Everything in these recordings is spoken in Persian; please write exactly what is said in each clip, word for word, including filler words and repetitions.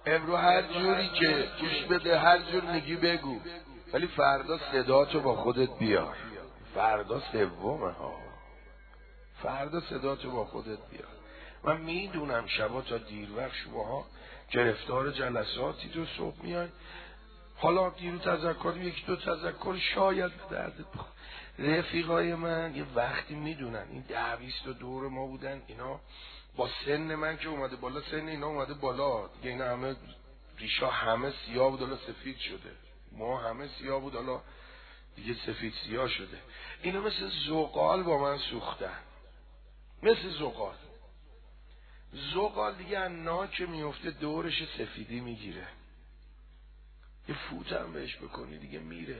امرو هر جوری که گوش بده، هر جور میگی بگو، ولی فردا صداتو با خودت بیار. فردا سومه ها، فردا صداتو با خودت بیار. من میدونم شبا تا دیر وقت شماها گرفتار جلساتی تو صبح میان، حالا دیرو تذکر یکی دو تذکر شاید درد بخور. رفیقای من یه وقتی میدونن این ده بیست دور ما بودن، اینا با سن من که اومده بالا، سن اینا اومده بالا دیگه، اینا همه ریشا همه سیاه بود، حالا سفید شده، ما همه سیاه بود، حالا دیگه سفید سیاه شده. اینا مثل زغال با من سوختن، مثل زغال. زغال دیگه انا که میفته دورش سفیدی میگیره، یه فوت هم بهش بکنی دیگه میره.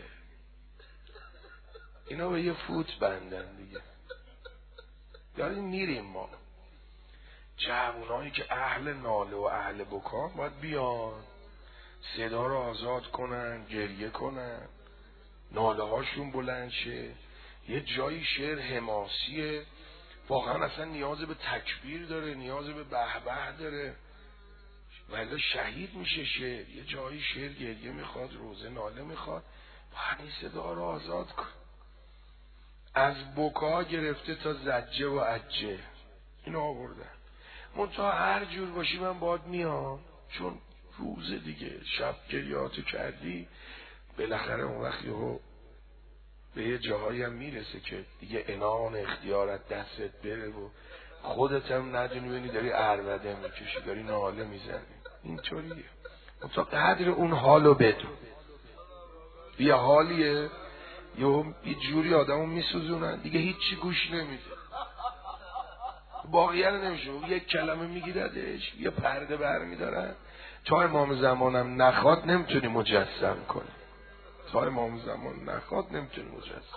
اینا به یه فوت بندن دیگه، داریم میریم. ما جوانایی که اهل ناله و اهل بکان باید بیان، صدا رو آزاد کنن، گریه کنن، ناله هاشون بلند شه. یه جایی شعر حماسیه، واقعا اصلا نیاز به تکبیر داره، نیاز به به به داره، ولی شهید میشه شعر. یه جایی شعر گریه میخواد، روزه ناله میخواد، باید این صدا رو آزاد کن. از بکا گرفته تا زجه و عجه اینو آوردن. منتها هر جور باشی من باید میام، چون روزه دیگه، شب گریاتو کردی، بالاخره اون وقت یهو به یه جاهایی هم میرسه که دیگه عنان اختیارت دستت بره و خودت هم ندونی، بینی داری عربده میکشی، داری ناله میزنی. اینطوریه. منتها قدر اون حالو بدون. یه حالیه یه جوری آدمو میسوزونن دیگه هیچی گوش نمیده، باقیه رو نمیشه، یک کلمه میگیردش، یه پرده بر میدارن. تا امام زمانم نخواد نمیتونی مجسم کنی، تا امام زمان نخواد نمیتونی مجسم.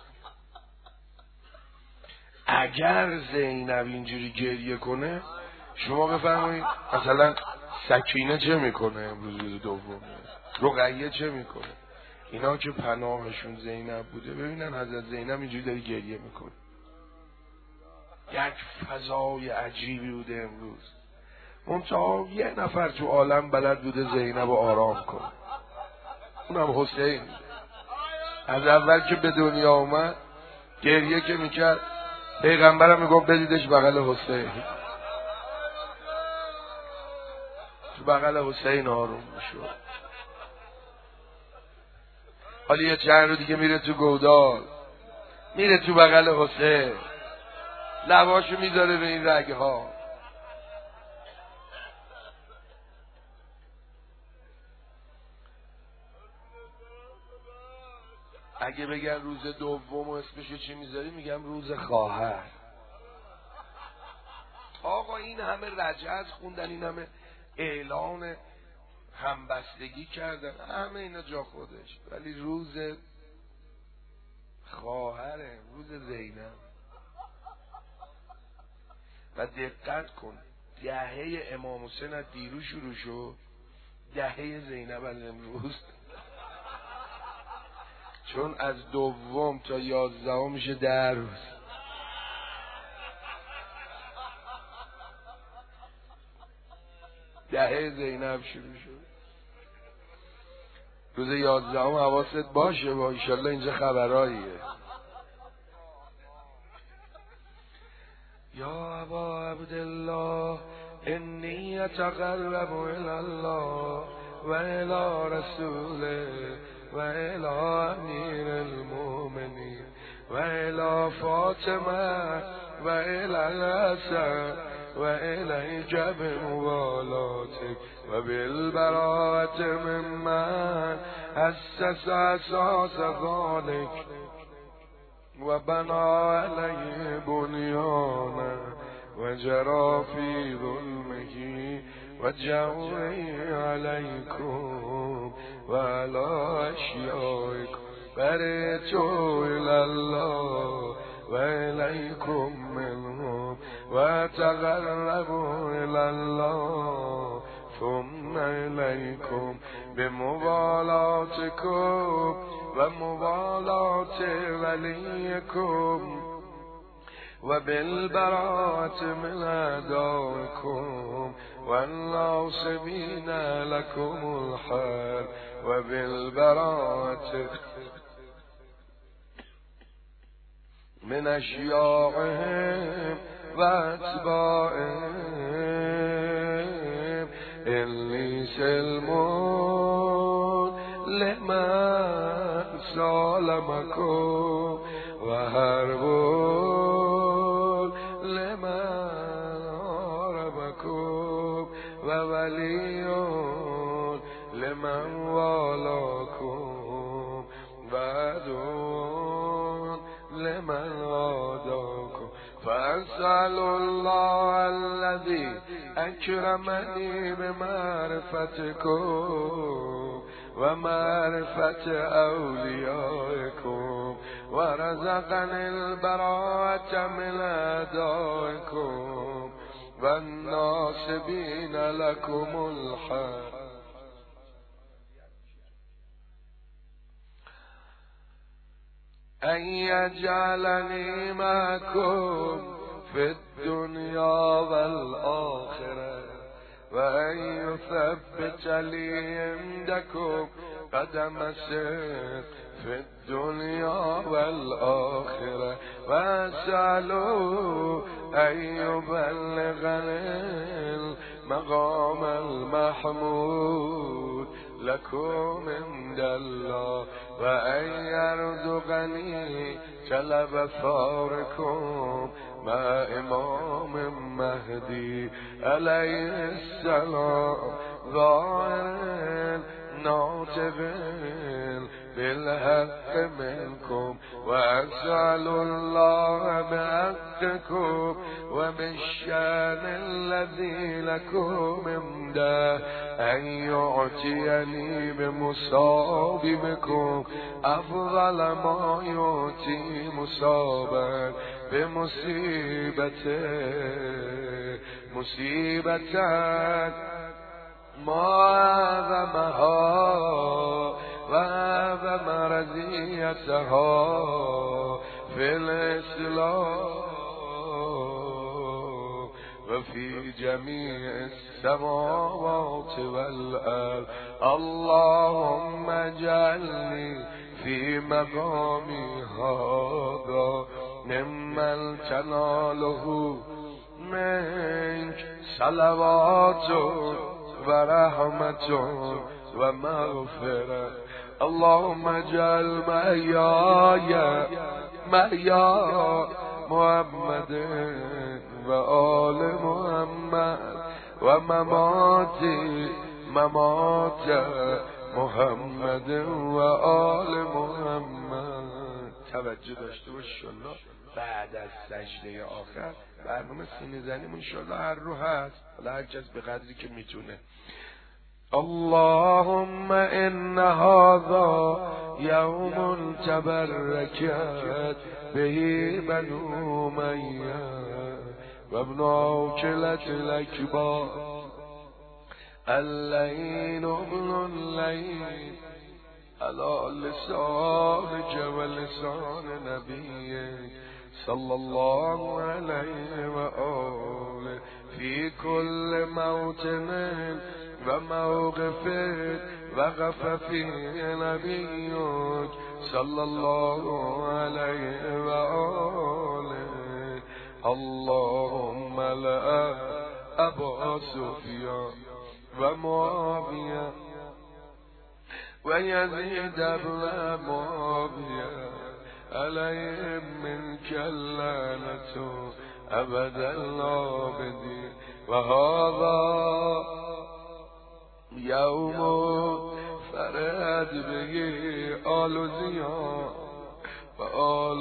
اگر زینب اینجوری گریه کنه، شما بفرمایید مثلا سکینه چه میکنه امروز روز دومه، رقیه چه میکنه؟ اینا که پناهشون زینب بوده، ببینن حضرت زینب اینجوری داری گریه میکنه. یک فضای عجیبی بوده امروز. منتها یه نفر تو عالم بلد بوده زینب رو آرام کنه، اونم حسین. از اول که به دنیا اومد گریه که میکرد، پیغمبرم میگفت بدیدش بغل حسین، تو بغل حسین آروم میشد. حالا یه چند رو دیگه میره تو گودال، میره تو بغل حسین، لباشو میذاره به این رگه ها. اگه بگن روز دوم اسمشو چی میذاری، میگم روز خواهر. آقا این همه رجز خوندن، این همه اعلان همبستگی کردن، همه اینا جا خودش، ولی روز خواهره، روز زینب. و دقت کن، دهه امام حسین از دیرو شروع شد، دهه زینب از امروز، چون از دوم تا یازدهم میشه ده روز. دهه زینب شروع شد، روز یازدهم حواست باشه، با ایشالله اینجا خبراییه. یا ابا عبدالله انی اتقرب الی الله و الی رسوله و الی امیر المؤمنین و الی فاطمه و الی الحسن و الیک بموالاتک و بالبراءة ممن اسس اساس ذلک و بنا علیه بنیانه و جرا فی ظلمه و جوری علیکم و علی اشیائکم برئتو الله و الیکم منهم و تقربوا الی الله ثم الیکم بموالاتکم و موالات ولیکم و بالبراءة من اعدائکم والناصبين لكم الحال وبالبراءة من أشياعهم وأتباعهم إني سلمون لمن سالمكم وهربون لمن هربكم ووليون لمن والاكم وعدون لمن عاداكم فأسأل الله الذي أكرمني بمعرفتكم ومعرفة أوليائكم ورزقني البراءة من أعدائكم والناصبين لكم الحق أن يجعلني معكم في الدنيا والآخرة وأن يثبت لي عندكم قدم صدق في الدنيا والآخرة وأسألوا أن يبلغني المقام المحمود لكم عند الله وأن يرزقني طلب ثاركم مع إمام مهدي عليه السلام ظاهر ناطق بالحق منكم وأسأل الله بحقكم وبالشان الذي لكم عنده أن يعطيني بمصابكم أفضل ما يعطي مصابا بمصيبته مصيبة ما أعظمها وأعظم رزيتها في الإسلام وفي جميع السماوات والأرض اللهم اجعلني في مقامي هذا ممن تناله منك صلوات ورحمة ومغفرة اللهم اجعل محياي محيا محمد وآل محمد ومماتي ممات محمد وآل محمد. توجه داشته باش انشالله بعد از سجده آخر برنامه سینه زنیمون انشالله هر رو هست، حالا هر کس به قدری که میتونه. اللهم إن هذا يوم تبركت به بنو أمية وابن عوكلة الأكبر اللين ابن اللين على لسانك ولسان نبيك صلى الله عليه وآله في كل موطن وموقف وقف فيه نبيك صلى الله عليه وآله. اللهم لا أبا سفيان ومعاوية ويزيد بن معاوية عليهم منك اللعنة أبد الآبدين. وهذا يوم فرد به آل زياد وآل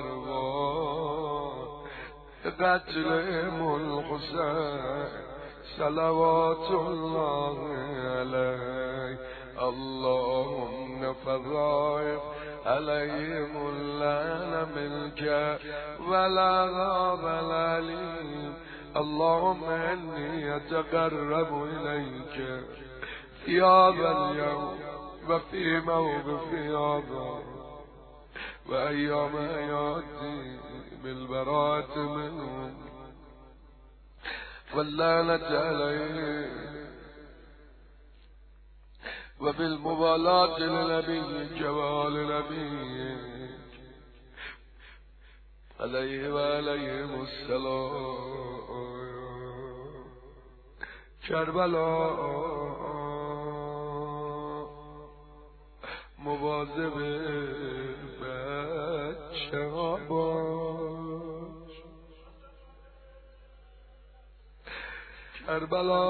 مروان قتلهم الحسين صلوات الله عليه. اللهم فضائف عليهم اللعنة منك والعذاب الأليم. اللهم إني أتقرب إليك في هذا اليوم وفي موقف هذا وأيام حياتي بالبراءة منهم واللعنة عليه وبالمبالاة لنبيك وآل نبيك عليه وعليهم السلام. کربلا مواظب بچه ها باش، کربلا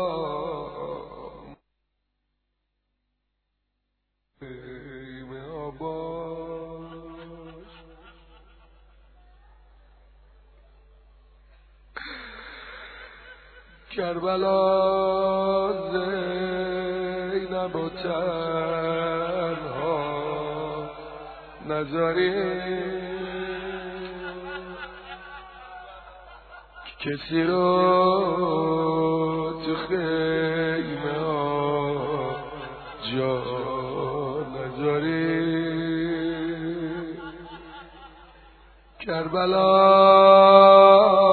خیمه ها باش، کربلا زینب و تنها نذاری، کسی رو تو خیمه ها جا نذاری. کربلا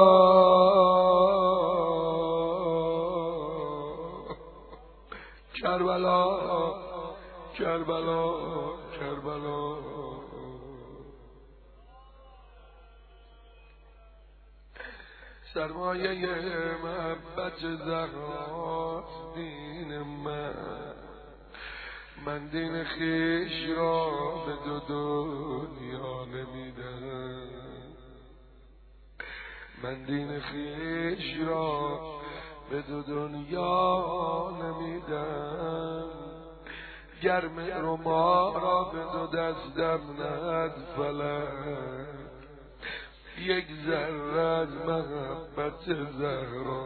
کربلا کربلا کربلا سرمایه محبت زهراست دین من، من دین خویش را به دو دنیا نمیدم، من دین خویش را به دو دنیا نمیدم. گرم رو ما را به دو دستم ند فلک، یک ذره از محبت زهرا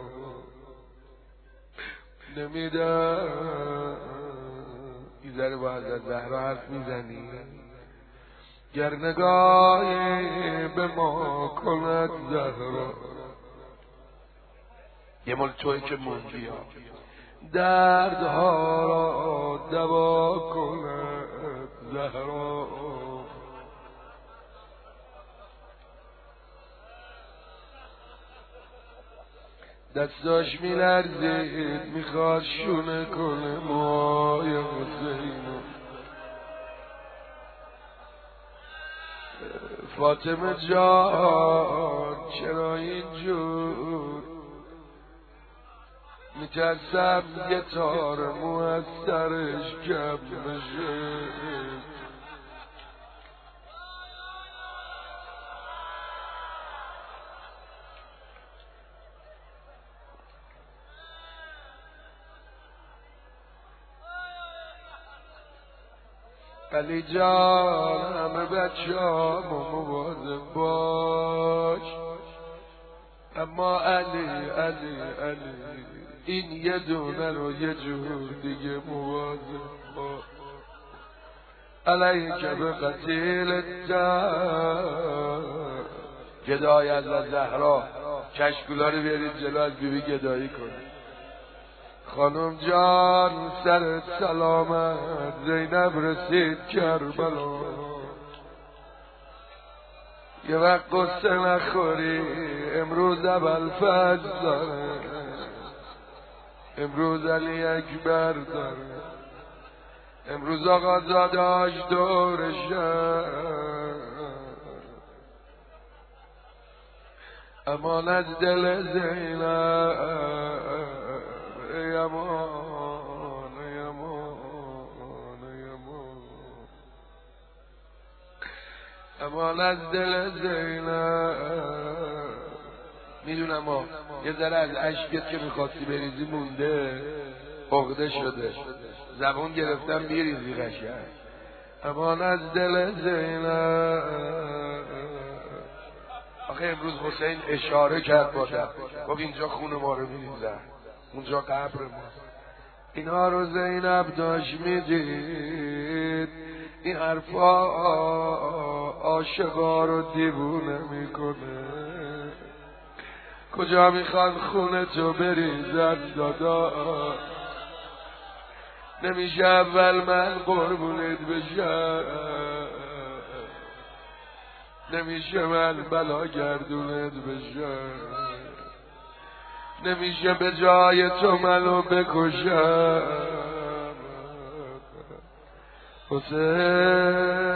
نمیدم. این ذره با حضرت زهرا حرف میزنی، گر نگاهی به ما کند زهرا، یه مال توی که موندی ها، دردها را دوا کند زهرا. دستاش می لرزید میخواد شونه کنه موهای حسینو. فاطمه جان چرا اینجور، میترسم یه تار مو از سرش کم بشه. علی جان همه بچه ها مواظب باش، اما علی علی علی این یه دونه رو یه جور دیگه مواظب باش. علیه که به قتیل تر گدای از زهرا، کشکولا رو بیارید جلو از بیبی گدایی کنید. خانم جان سر سلامت، زینب رسید کربلا، یه وقت قصه نخوری امروز ابوالفضل داره، امروز علی اکبر داره، امروز آقا زاداش دورشه. امان از دل زینب ای امان ای امان ای امان، امان از دل زینب. میدونم ما یه ذره از اشکت که میخواستی بریزی مونده، عقده شده، زبون گرفتم میریزی قشنگ. امان از دل زینب. آخه امروز حسین اشاره کرد با دست، گفت اینجا خون ما رو میریزن، اونجا قبر ما. اینا رو زینب داشت میدید، این حرفا عاشقا رو دیوونه میکنه. کجا میخوان خونه تو بریزن دادا، نمیشه اول من قربونت بشم، نمیشه من بلا گردونت بشم. نمیشه به جای تو منو بکشم حسین.